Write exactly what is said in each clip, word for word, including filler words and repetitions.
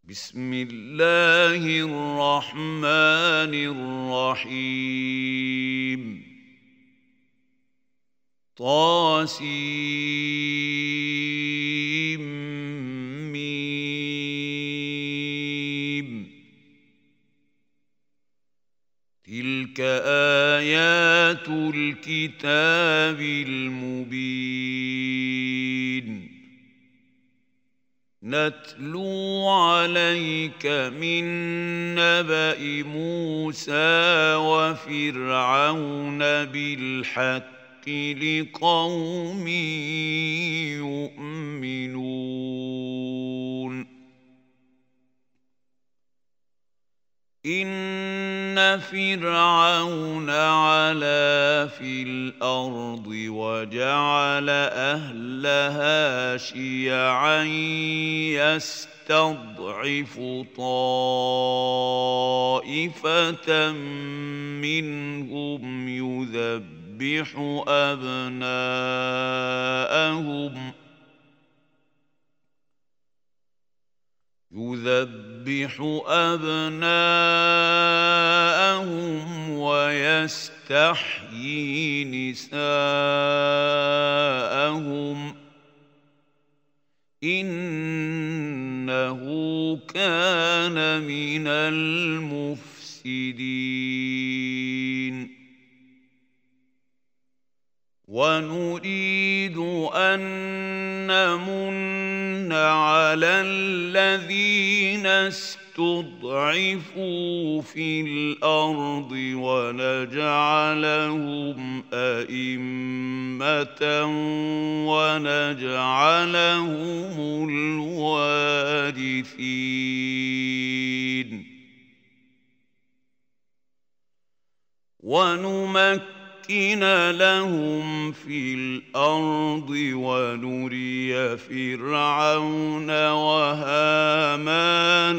بسم الله الرحمن الرحيم طاسيم ميم تلك آيات الكتاب المبين نتلو عليك من نبأ موسى وفرعون بالحق لقوم يؤمنون إن فرعون علا في الأرض وجعل أهلها شيعا يستضعف طائفة منهم يذبح أبناءهم يذبح أبناءهم ويستحيي نساءهم إنه كان من المفسدين ونريد أن نمن على الذين استضعفوا في الأرض ونجعلهم أئمة ونجعلهم الوارثين ونمكن نمكن لهم في الأرض ونري فرعون وهامان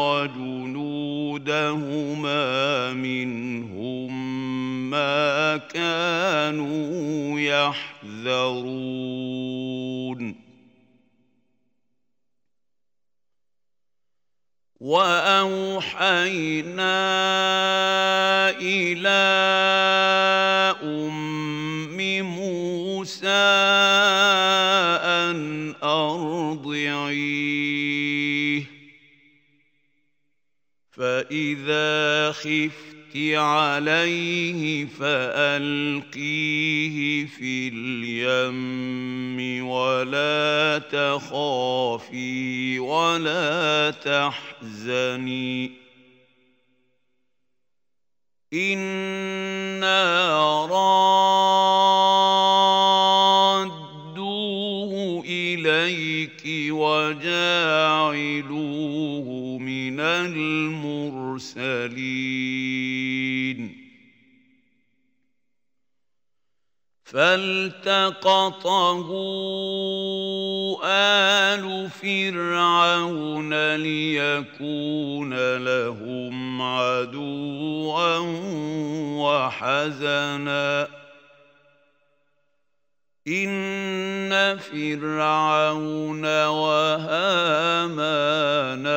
وجنودهما منهم ما كانوا يحذرون وأوحينا إلى أم موسى أن أرضعيه فإذا خفت عليه فألقيه في اليم ولا تخافي ولا تحزني إنا رادوه إليك وجاعلوه من المرسلين فالتقطه آل فرعون ليكون لهم عدوا وحزنا إن فرعون وهامان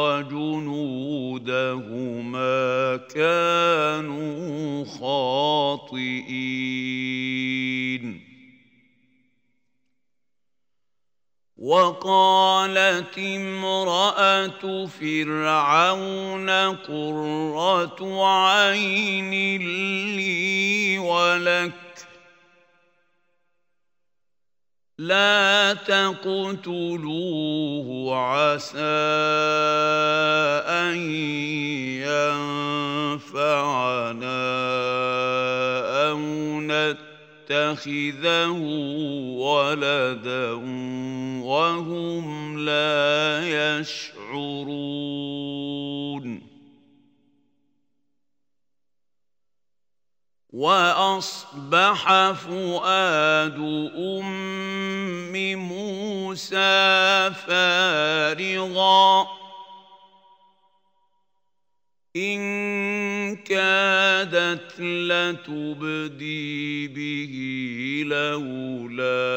وجنودهما كانوا خاطئين وقالت امرأة فرعون قرة عين لي ولك لا تقتلوه عسى أن ينفعنا أو نتخذه ولدا وهم لا يشعرون وأصبح فؤاد أم موسى فارغا إن كادت لتبدي به لولا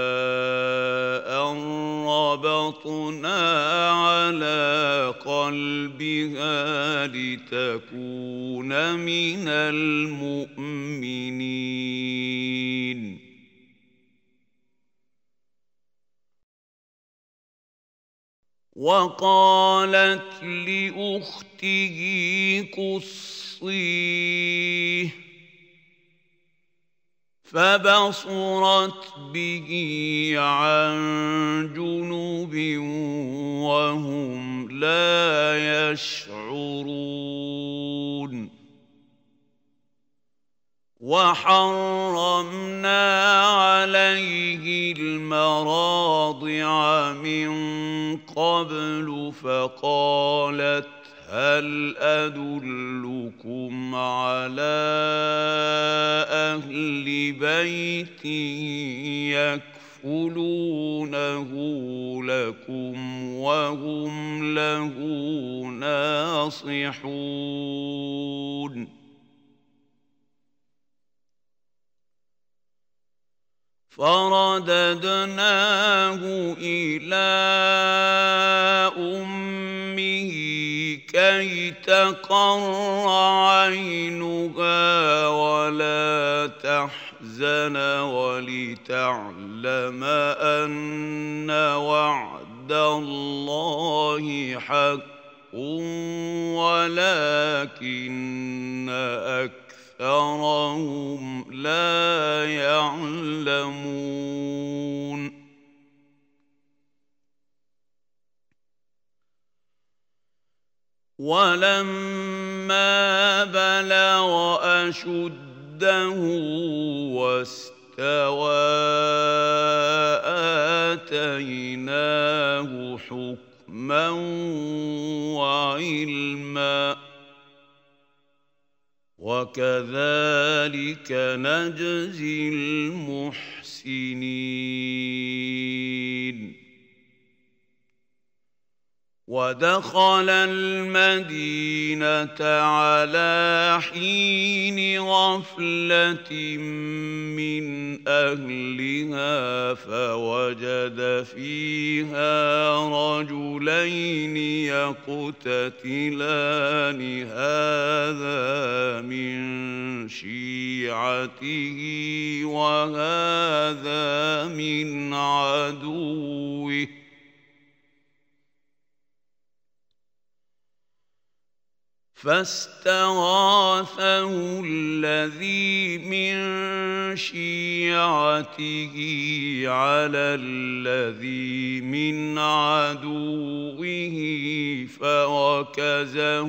أن ربطنا على قلبها لتكون من المؤمنين. وقالت لأخته قصيه فبصرت به عن جنب وهم لا يشعرون. وحرمنا عليه المراضع من قبل فقالت هل أدلكم على أهل بيت يكفلونه لكم وهم له ناصحون. فرددناه إلى أمه كي تقر عينها ولا تحزن ولتعلم أن وعد الله حق ولكن أكثر أكثرهم لا يعلمون. ولما بلغ أشده واستوى آتيناه حكما وعلما وكذلك نجزي المحسنين. ودخل المدينة على حين غفلة من أهلها فوجد فيها رجلين يقتتلان هذا من شيعته وهذا من عدوه فاستغاثه الذي من شيعته على الذي من عدوه فوكزه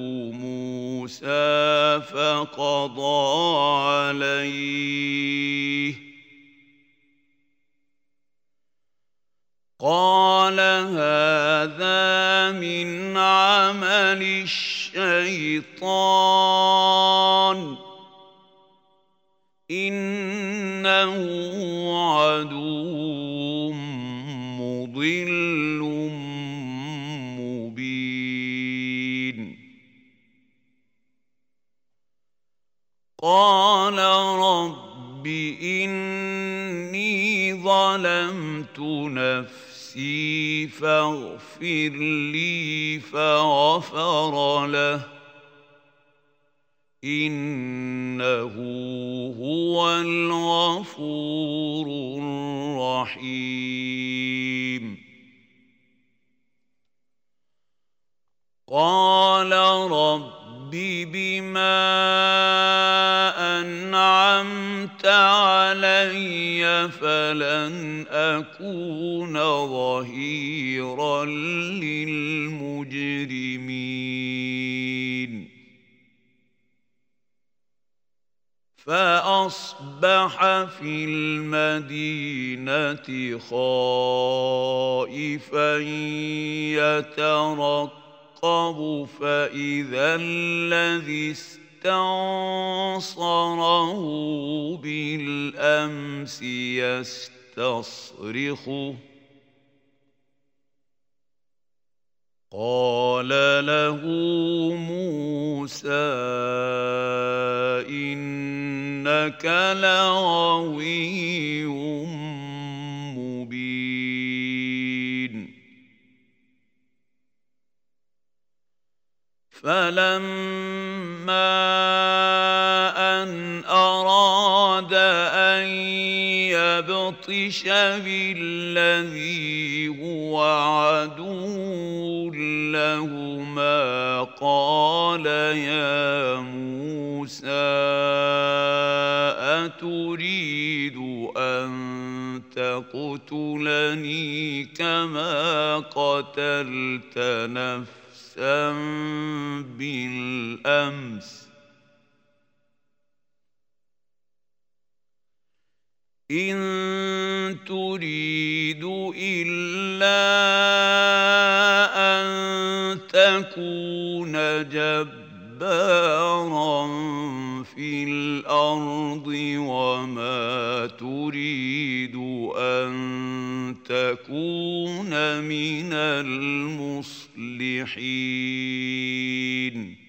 موسى فقضى عليه قال هذا من عمل الشيطان إنه عدو مضل مبين. قال رب إني ظلمت نفسي فاغفر لي فغفر له إنه هو الغفور الرحيم. قال رب بما أنعمت علي فلن أكون ظهيرا للمجرمين. فأصبح في المدينة خائفا يترقب فإذا الذي استنصره بالأمس يستصرخه قال له موسى إنك لغوي مبين فلما أن أراد أن يبطش بالذي هو عدو لهما قال يا موسى أتريد أن تقتلني كما قتلت نفسا بالأمس إن تريد إلا أن تكون جبارا في الأرض وما تريد أن تكون من المصلحين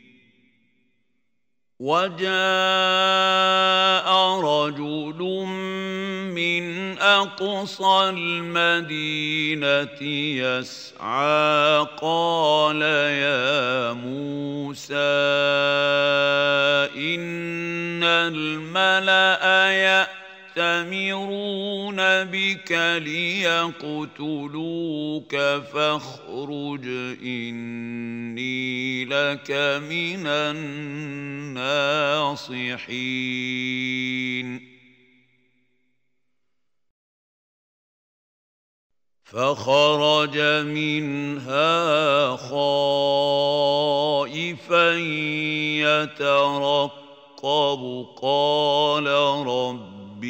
وجاء رجل من أقصى المدينة يسعى قال يا موسى إن الملأ يأتمرون بك ليقتلوك فاخرج إني لك من الناصحين فخرج منها خائفا يترقب قال رب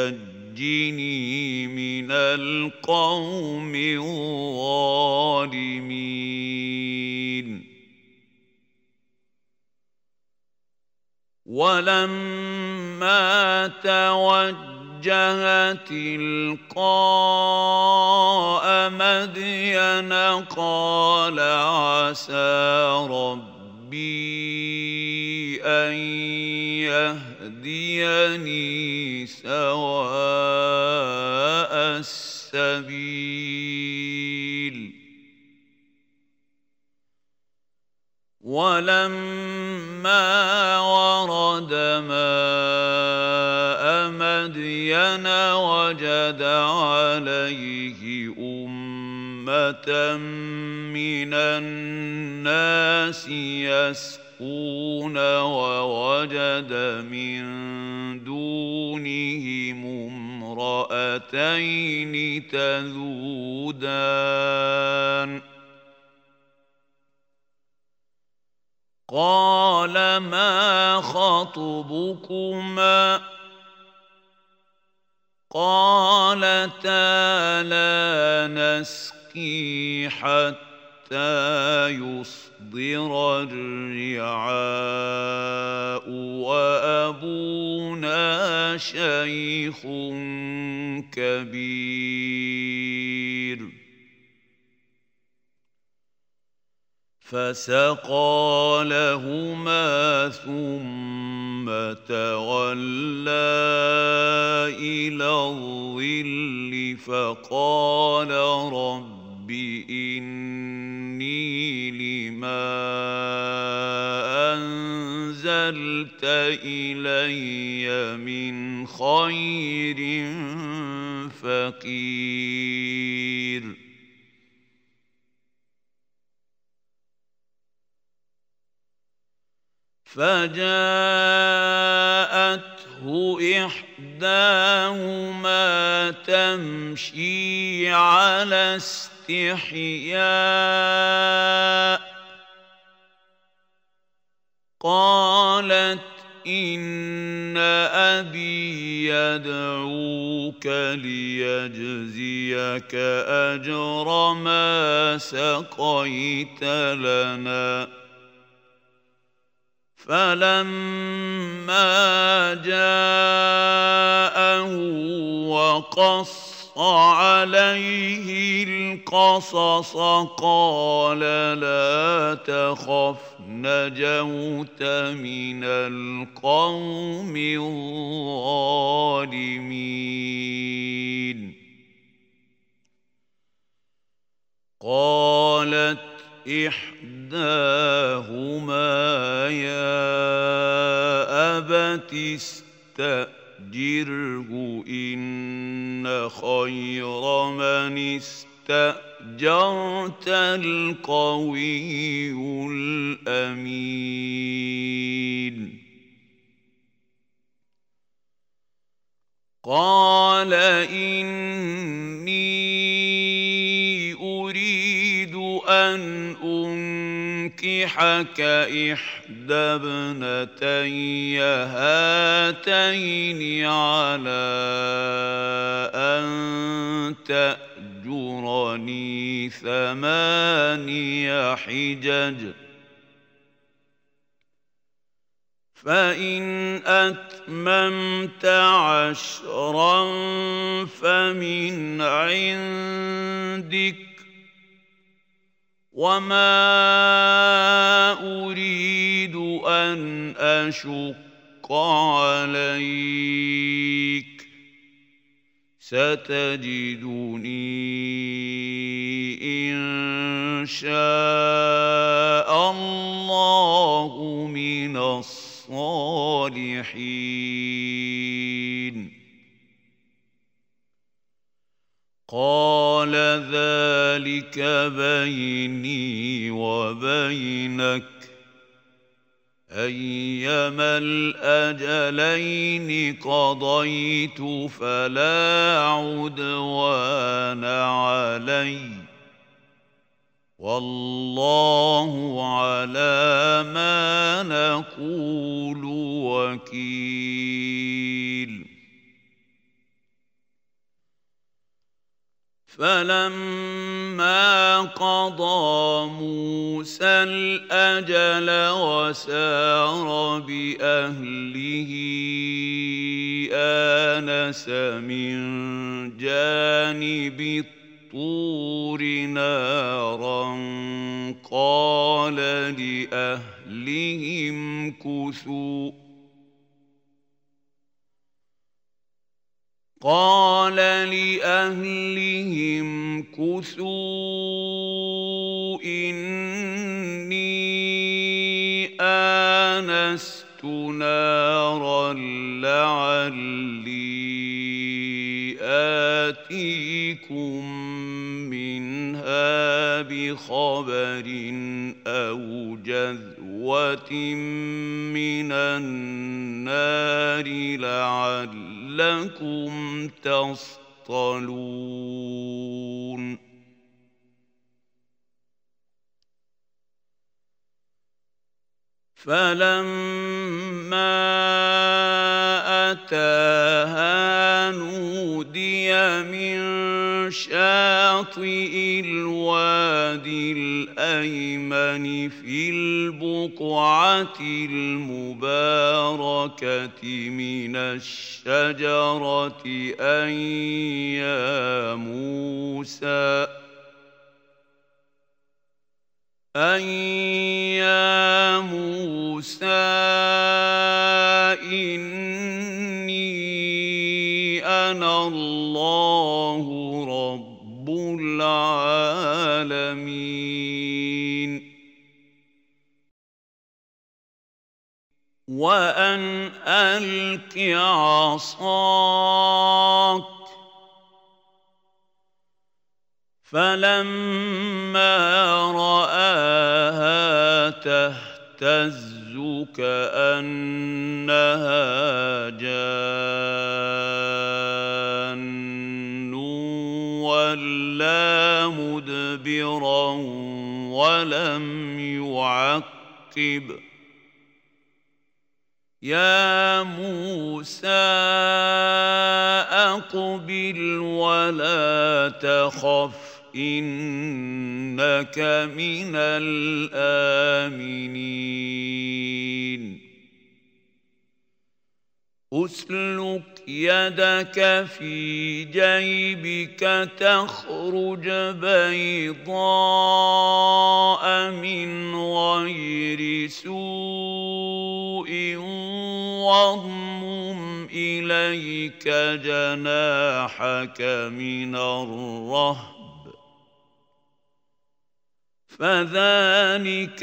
نجني من القوم الظالمين ولما توجه تلقاء مدين قال عسى ربي أن يهديني سواء السبيل ولما ورد ماء مدين وجد عليه أمة من الناس يسقون ووجد من دونهم امرأتين تذودان قال ما خطبكما قالتا لا نسقي حتى يصدر الرعاء وأبونا شيخ كبير فسقى لهما ثم تولى إلى الظل فقال رب إني لما أنزلت إلي من خير فقير فجاءته إحداهما تمشي على استحياء قالت إن أبي يدعوك ليجزيك أجر ما سقيت لنا فلما جاءه وقص عليه القصص قال لا تخف نجوت من القوم الظالمين قالت إحداهما يا أبت استأجره إن خير من استأجرت القوي الأمين قال إني أريد أن أنكحك إحدى ابنتي هاتين على أن تأجرني ثماني حجج فإن أتممت عشرا فمن عندك وما أريد أن أشق عليك ستجدني إن شاء الله من الصالحين قال ذلك بيني وبينك أيما الأجلين قضيت فلا عدوان علي والله على ما نقول وكيل فلما قضى موسى الأجل وسار بأهله آنس من جانب الطور نارا قال لأهلهم كثوا قال لأهلهم كثوا إني آنست نارا لعلي آتيكم منها بخبر أو جذوة من النار لعلكم تصطلون فلما أتاها نودي من شاطئ الوادي الأيمن في البقعة المباركة من الشجرة أن يا موسى أن يا موسى إني أنا الله رب العالمين وأن ألق عصاك فلما رآها تهتز كأنها جان ولا مدبرا ولم يعقب يا موسى أقبل ولا تخف إنك من الآمنين أسلك يدك في جيبك تخرج بيضاء من غير سوء واضمم إليك جناحك من الرهب فذلك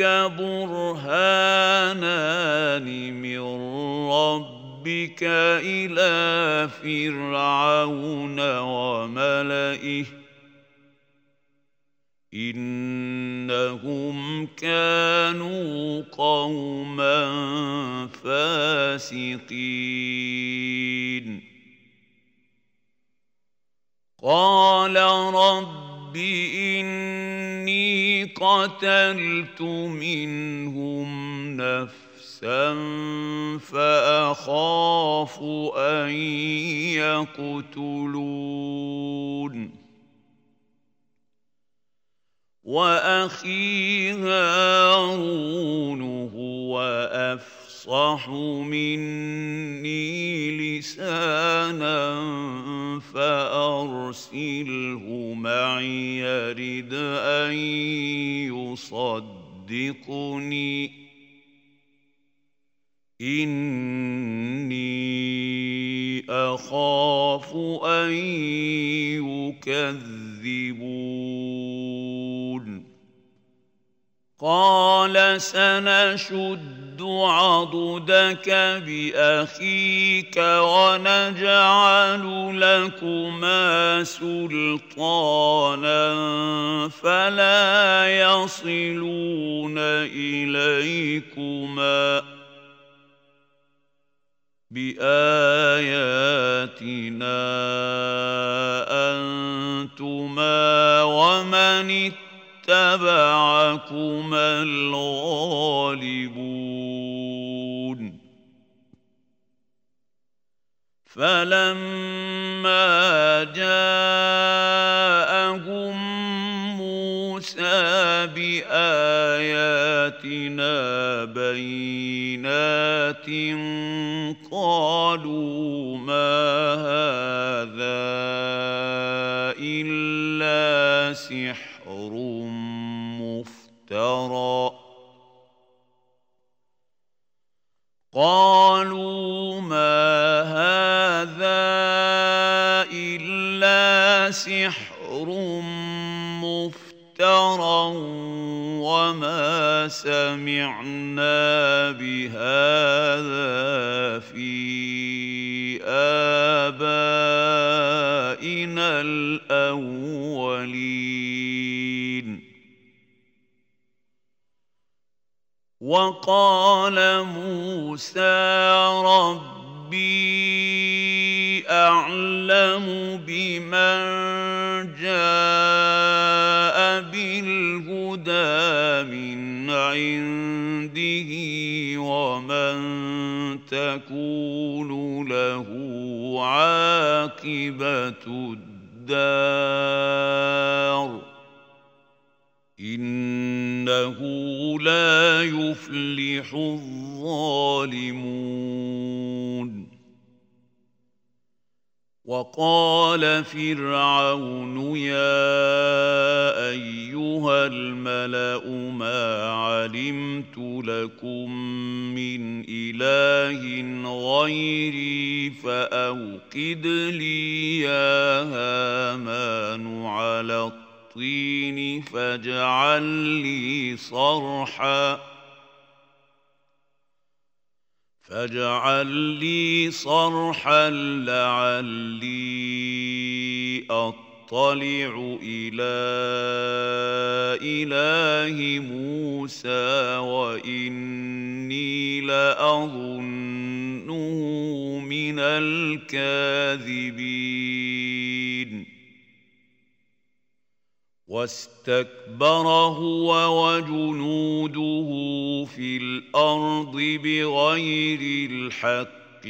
برهانان من ربك إلى فرعون وملئه إنهم كانوا قوما فاسقين قال رب إني قتلت منهم نفسا فأخاف أن يقتلون وأخي هارون هو أفصح مني لسانا فأرسله معي يرد أن يصدقني إني أخاف أن يكذبون قال سنشد عضدك بأخيك ونجعل لكما سلطانا فلا يصلون إليكما بآياتنا أنتما ومن اتبعكما الغالبون فلما جاءهم موسى بآياتنا بينات قالوا ما هذا إلا سحر مفترى قالوا ما هذا إلا سحر مفترى وما سمعنا بهذا في آبائنا الأولين وقال موسى ربي أعلم بمن جاء بالهدى من عنده ومن تكون له عاقبة الدار إنه لا يفلح الظالمون وقال فرعون يا أيها الملأ ما علمت لكم من إله غيري فأوقد لي يا هامان على الطين الطين فاجعل لي صرحا فاجعل لي صرحا لعلي أطلع إلى إله موسى وإني لأظنه من الكاذبين واستكبر هو وجنوده في الأرض بغير الحق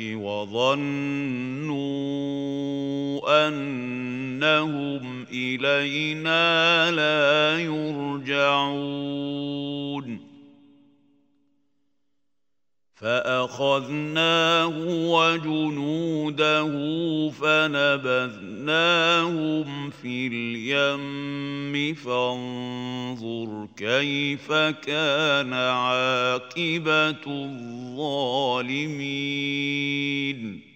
وظنوا أنهم إلينا لا يرجعون فأخذناه وجنوده فنبذناهم في اليم فانظر كيف كان عاقبة الظالمين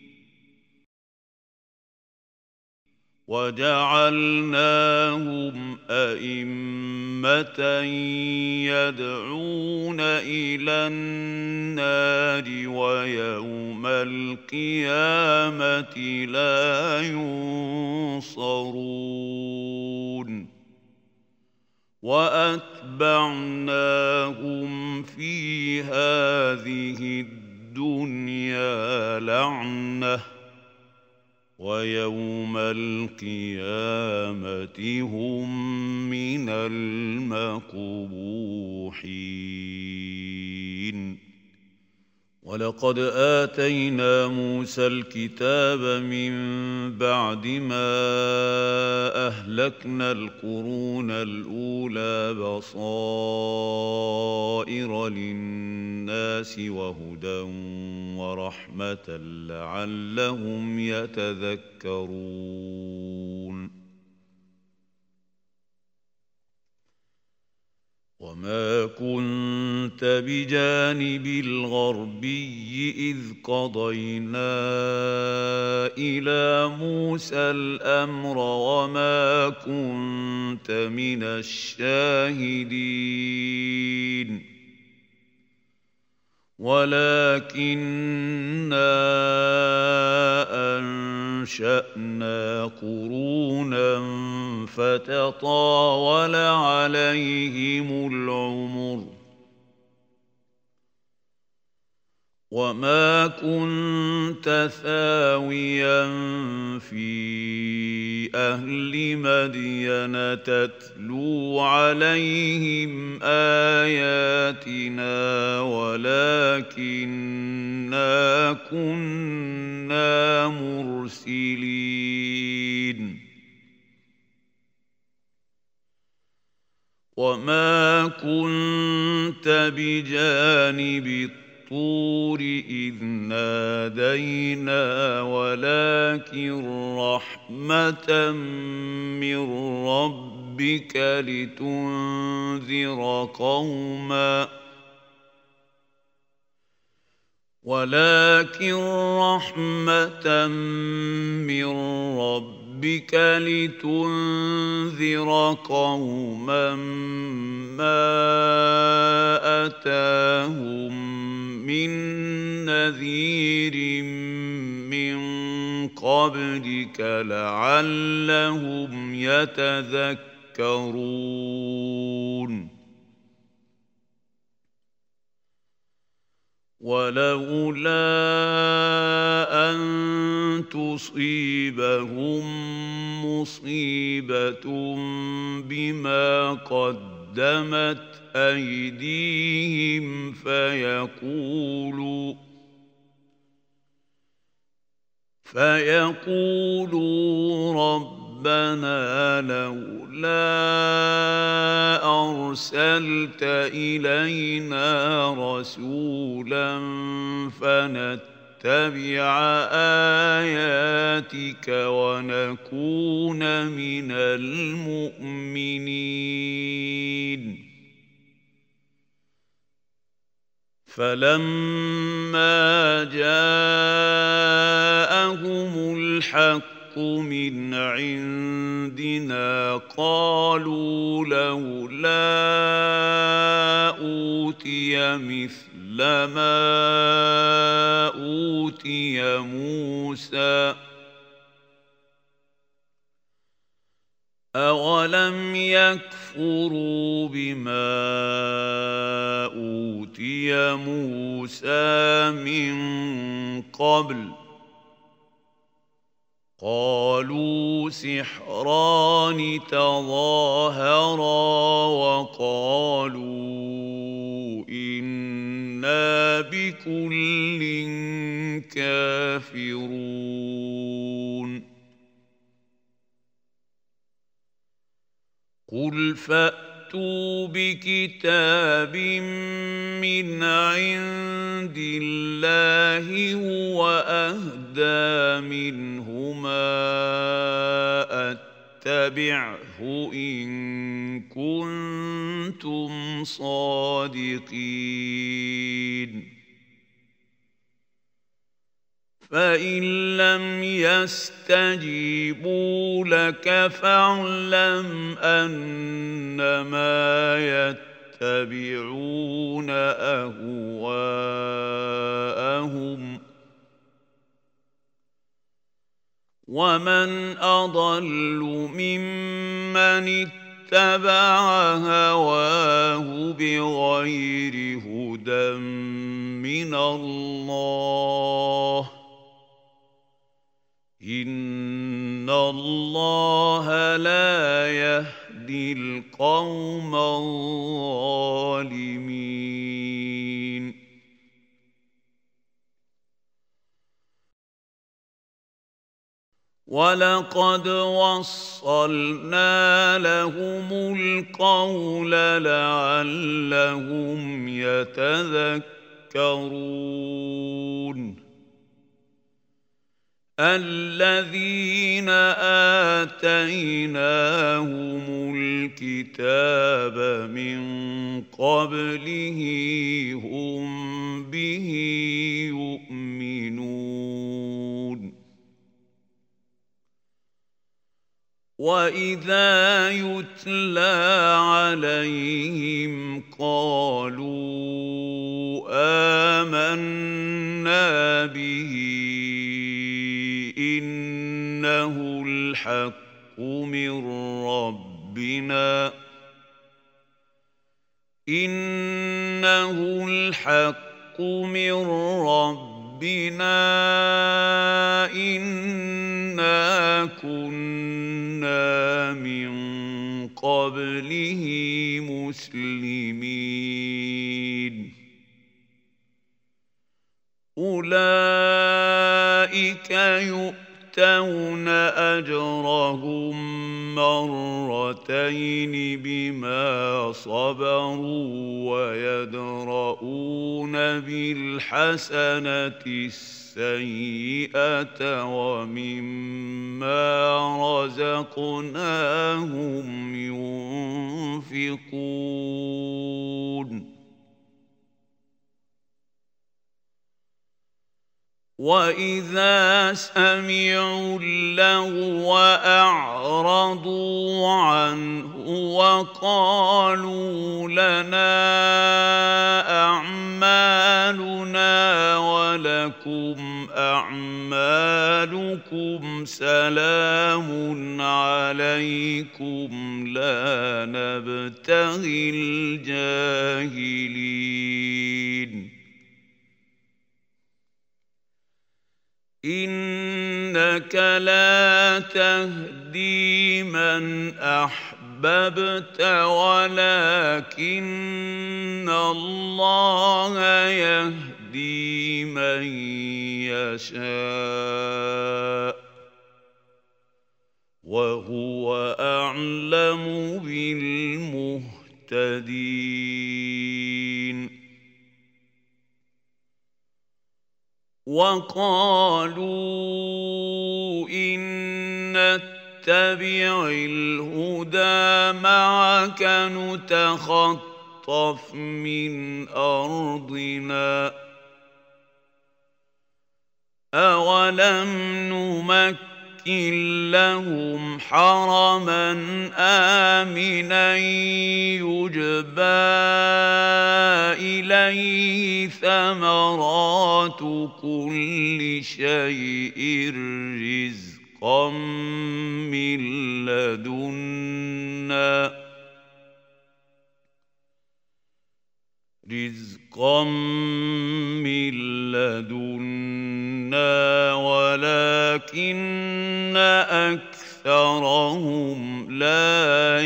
وجعلناهم أئمة يدعون إلى النار ويوم القيامة لا ينصرون وأتبعناهم في هذه الدنيا لعنةً ويوم القيامة هم من المقبوحين ولقد آتينا موسى الكتاب من بعد ما أهلكنا القرون الأولى بصائر للناس وهدى ورحمة لعلهم يتذكرون وما كنت بجانب الغربي إذ قضينا إلى موسى الأمر وما كنت من الشاهدين ولكننا أنشأنا قرونا فتطاول عليهم العمر وما كنت ثاويا في أهل مدين تتلو عليهم آياتنا ولكننا كنا مرسلين وما كنت بجانب الطور إذ نادينا ولكن رحمة من ربك لتنذر قوما ولكن رحمة من ربك لتنذر قوما ما أتاهم من نذير من قبلك لعلهم يتذكرون ولولا أن تصيبهم مصيبة بما قدمت أيديهم فيقولوا فيقولوا ربنا لولا أرسلت إلينا رسولا فنتبع آياتك ونكون من المؤمنين فلما جاءهم الحق من عندنا قالوا لولا أوتي مثل ما أوتي موسى أولم يكفروا بما أوتي موسى من قبل قالوا سحران تظاهرا وقالوا إنا بكل كافرون قل فأتوا فأتوا بكتاب من عند الله هو أهدى منهما اتبعه إن كنتم صادقين فإن لم يستجيبوا لك فاعلم أنما يتبعون أهواءهم ومن أضل ممن اتبع هواه بغير هدى من الله إن الله لا يهدي القوم الظالمين ولقد وصلنا لهم القول لعلهم يتذكرون الذين آتيناهم الكتاب من قبله هم به يؤمنون وإذا يتلى عليهم قالوا آمنا به إنه الحق من ربنا إنه الحق من ربنا إنا كنا من قبله مسلمين أولئك يؤتون أجرهم مرتين بما صبروا ويدرؤون بالحسنة السيئة ومما رزقناهم ينفقون وإذا سمعوا اللغو أعرضوا عنه وقالوا لنا أعمالنا ولكم أعمالكم سلام عليكم لا نبتغي الجاهلين إنك لا تهدي من أحببت ولكن الله يهدي من يشاء وهو أعلم بالمهتدين وقالوا إن نتبع الهدى معك نتخطف من أرضنا أولم نمكن لهم حرما آمنا يجبى إليه ثمرات كل شيء رزقا من لدنا رزقا من لدنا ولكن أكثرهم لا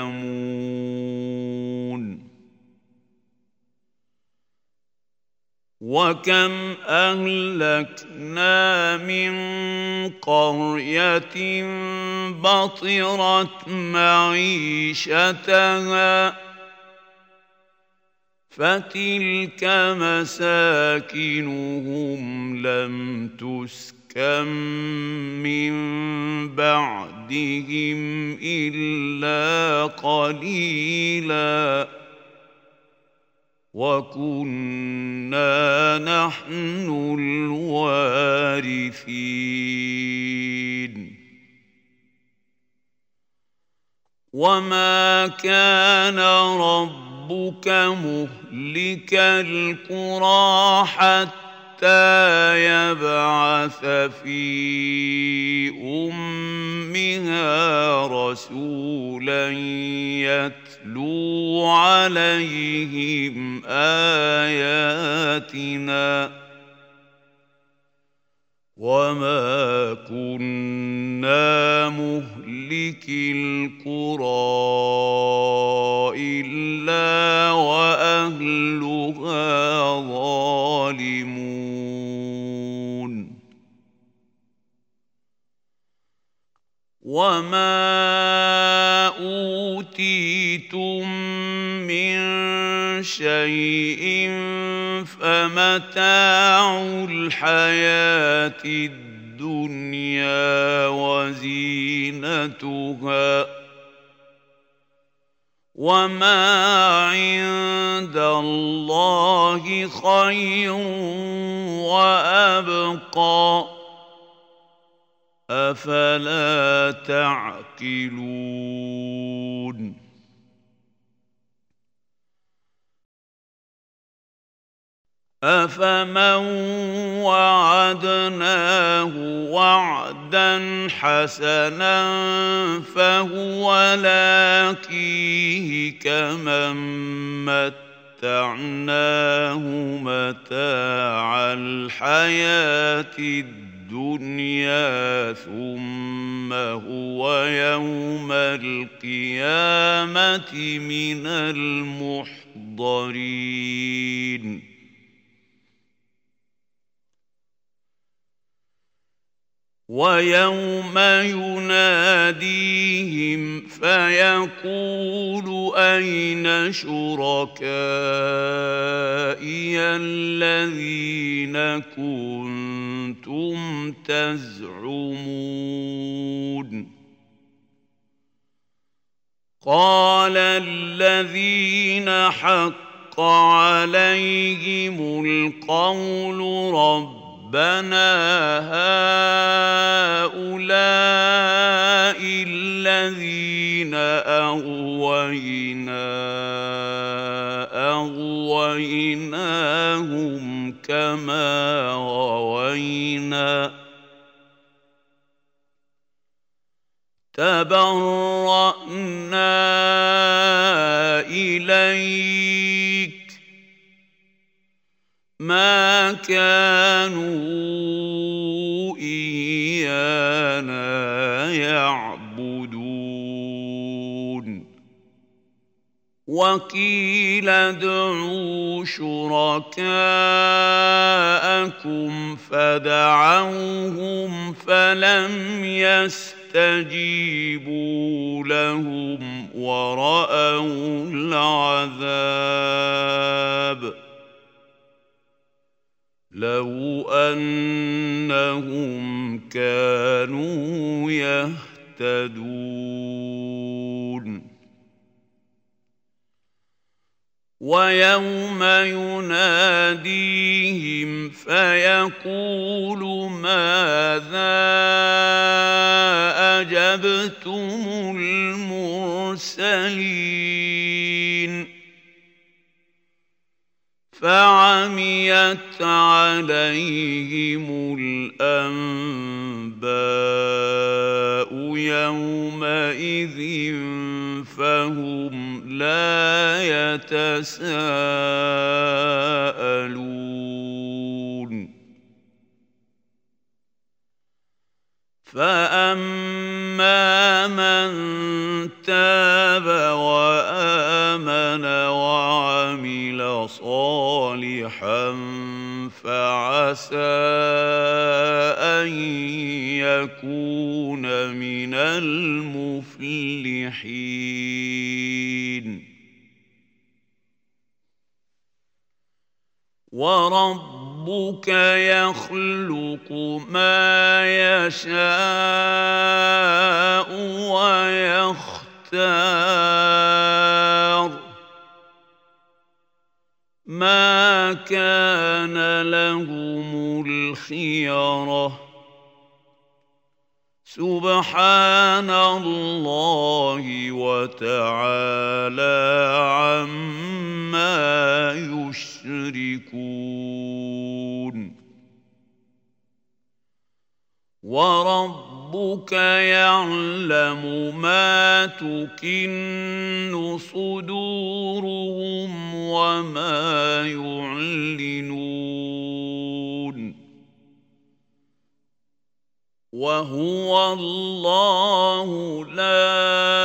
يعلمون وكم أهلكنا من قرية بطرت معيشتها فتلك مساكنهم لم تسكن من بعدهم إلا قليلاً وكنا نحن الوارثين وما كان ربك مهلك القرى حتى يبعث في أمها رسولا يتلو عليهم آياتنا وما كنا مهلك القرى إلا وأهلها ظالمون وما أوتيتم من شيء فمتاع الحياة الدنيا وزينتها وما عند الله خير وأبقى أفلا تعقلون أفمن وعدناه وعدا حسنا فهو لاقيه كمن متعناه متاع الحياة الدنيا ثم هو يوم القيامة من المحضرين ويوم يناديهم فيقول أين شركائي الذين كنتم تزعمون قال الذين حق عليهم القول رب ربنا هؤلاء الذين أغوينا أغويناهم كما غوينا تبرأنا إليك ما كانوا إيانا يعبدون وقيل ادعوا شركاءكم فدعوهم فلم يستجيبوا لهم ورأوا العذاب لو أنهم كانوا يهتدون ويوم يناديهم فيقول ماذا أجبتم المرسلين فعميت عليهم الأنباء يومئذ فهم لا يتساءلون فأما من تاب وآمن وعمل وعمل صالحا فعسى أن يكون من المفلحين. وربك يخلق ما يشاء ويختار ما كان لهم الخيرة سبحان الله وتعالى عما يشركون. وربك يعلم ما تكن صدورهم وما يعلنون وهو الله لا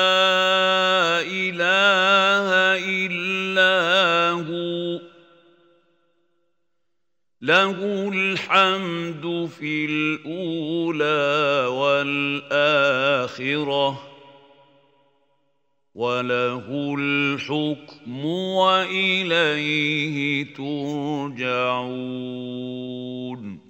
إله إلا هو له الحمد في الأولى والآخرة وله الحكم وإليه ترجعون.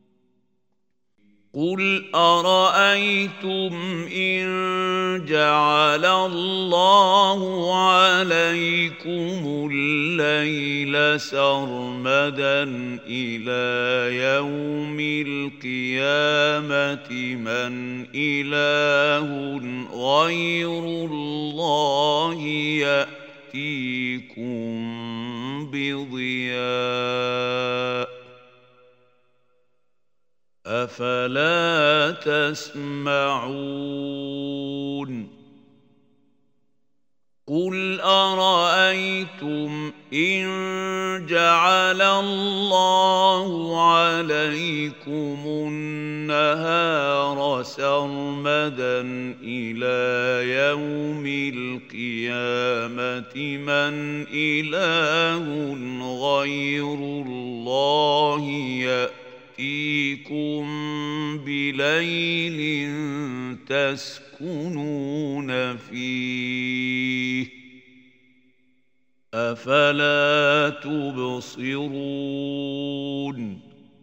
قل أرأيتم إن جعل الله عليكم الليل سرمدا إلى يوم القيامة من إله غير الله يأتيكم بضياء أفلا تسمعون. قل أرأيتم إن جعل الله عليكم النهار سرمدا إلى يوم القيامة من إله غير الله يأتيكم يأتيكم بليل تسكنون فيه أفلا تبصرون.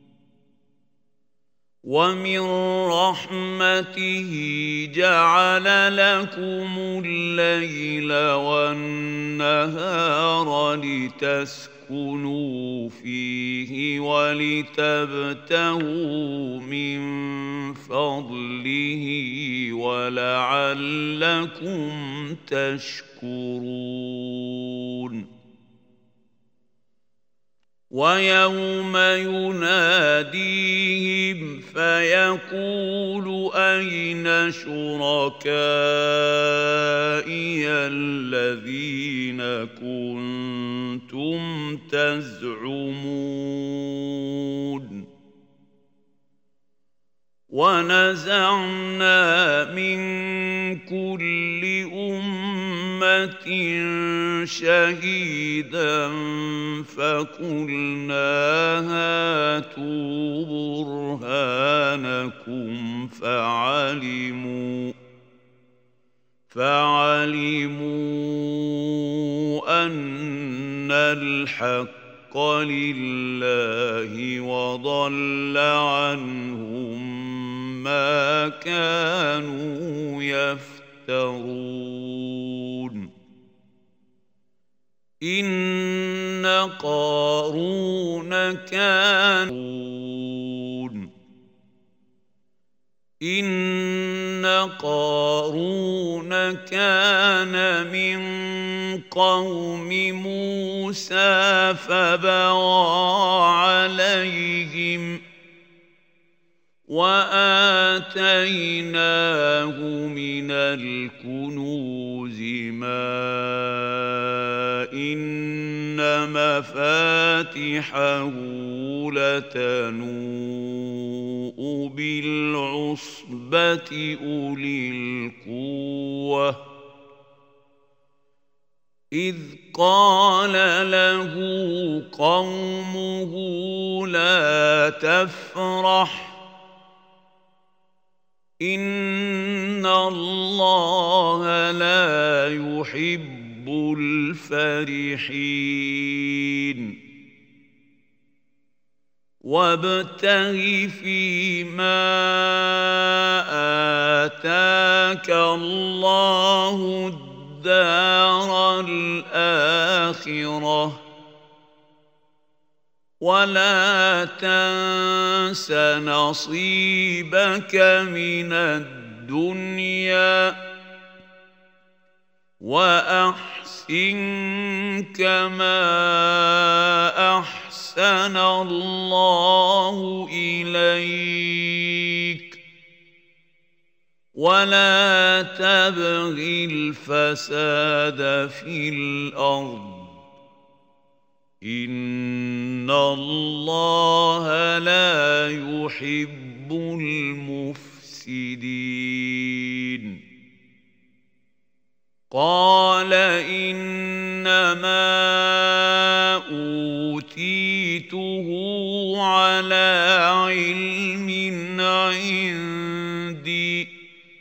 ومن رحمته جعل لكم الليل والنهار لتسكنوا فيه ولتبتغوا من فضله ولعلكم تشكرون. ويوم يناديهم فيقول أين شركائي الذين كنتم تزعمون. ونزعنا من كل أمة شهيدا فقلنا هاتوا برهانكم فعلموا فعلموا أن الحق لله وضل عنهم ما كانوا يفترون. إن قارون كان إن قارون كان من قوم موسى فبغى عليهم وآتيناه من الكنوز ما إن مفاتحه لتنوء بالعصبة أولي القوة إذ قال له قومه لا تفرح إن الله لا يحب الفرحين وابتغ فيما آتاك الله الدار الآخرة ولا تنس نصيبك من الدنيا وأحسن كما أحسن الله إليك ولا تبغ الفساد في الأرض إن الله لا يحب المفسدين قال إنما أوتيته على علم عندي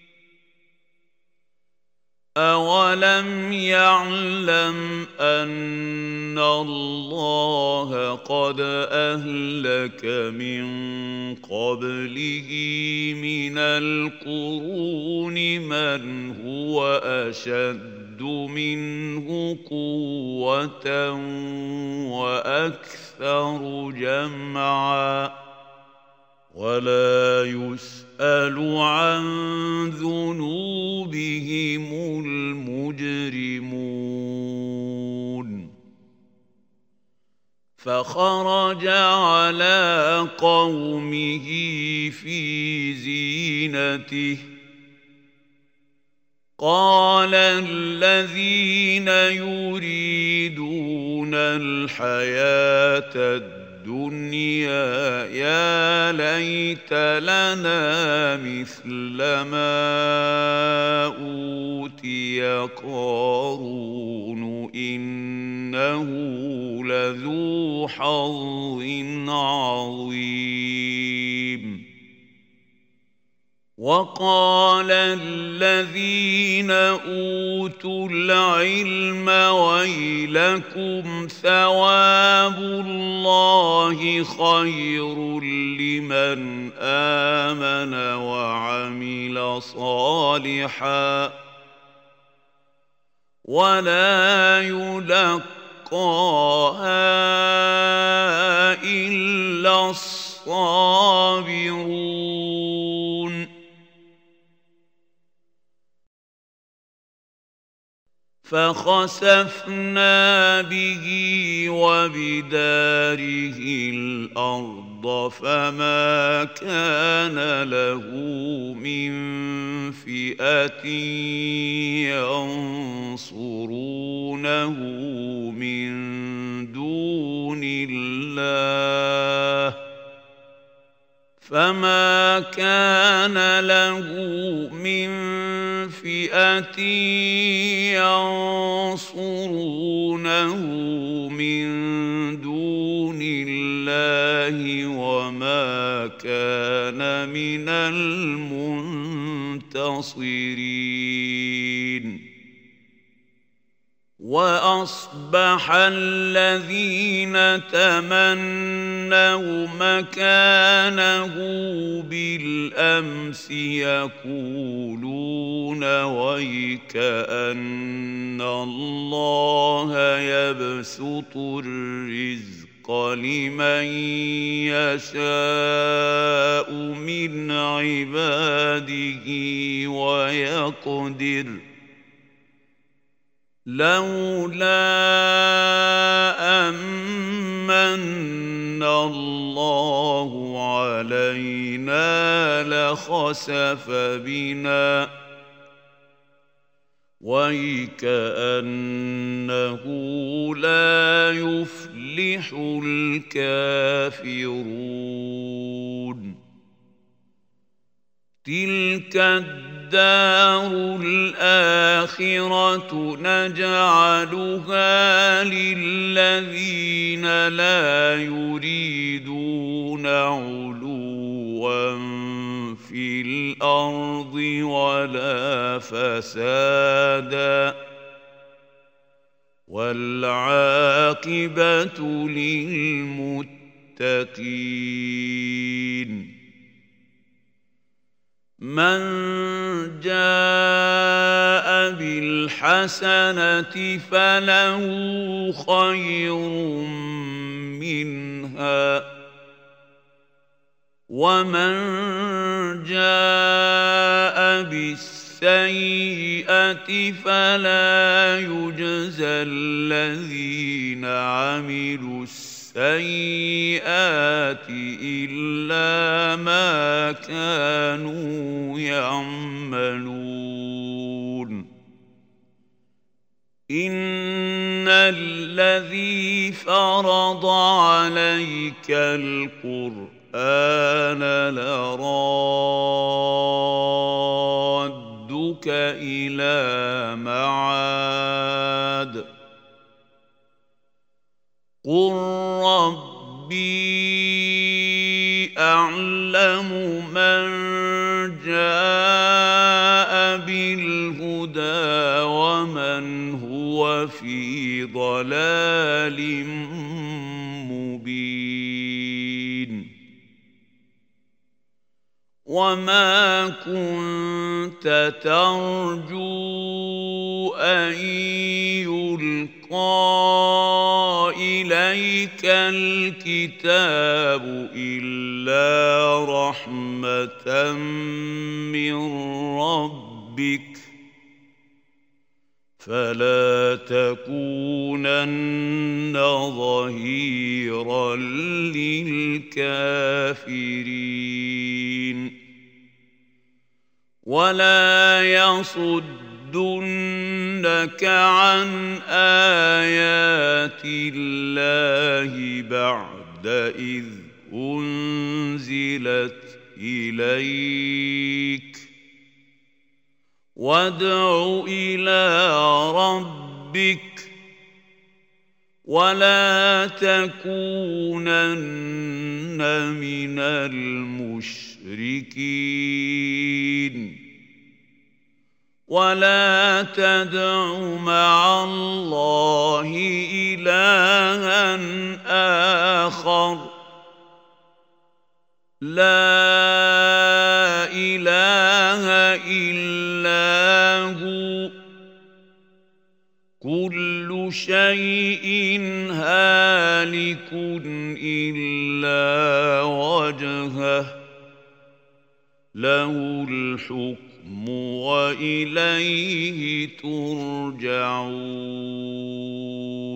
أولم يعلم أن الله قد أهلك من قبله من القرون من هو أشد منه قوة وأكثر جمعا ولا يسأل عن ذنوبهم المجرمون فخرج على قومه في زينته قال الذين يريدون الحياة الدنيا يا ليت لنا مثل ما أوتي قارون إنه لذو حظ عظيم وقال الذين أوتوا العلم ويلكم ثواب الله خير لمن آمن وعمل صالحا ولا يلقاها إلا الصابرون فخسفنا به وبداره الأرض فما كان له من فئة ينصرونه من دون الله فما كان له من فئة ينصرونه من دون الله وما كان من المنتصرين وأصبح الذين تمنوا مكانه بالأمس يقولون ويكأن الله يبسط الرزق لمن يشاء من عباده ويقدر لولا أمن الله علينا لخسف بنا ويكأنه لا يفلح الكافرون تلك الدنيا الدار الآخرة نجعلها للذين لا يريدون علوا في الأرض ولا فسادا والعاقبة للمتقين. من جاء بالحسنة فله خير منها ومن جاء بالسيئة فلا يجزى الذين عملوا السيئات إلا ما كانوا يعملون. إن الذي فرض عليك القرآن لرادك إلى معاد قل ربي أعلم من جاء بالهدى ومن هو في ضلال مبين. وما كنت ترجو أن يلقى إليك الكتاب إلا رحمة من ربك فلا تكونن ظهيرا للكافرين. ولا يصدنك عن آيات الله بعد إذ أنزلت إليك وادع إلى ربك ولا تكونن من المشركين. ولا تدع مع الله إلها آخر لا إله إلا هو كل شيء هالك إلا وجهه له الحكم وإليه ترجعون.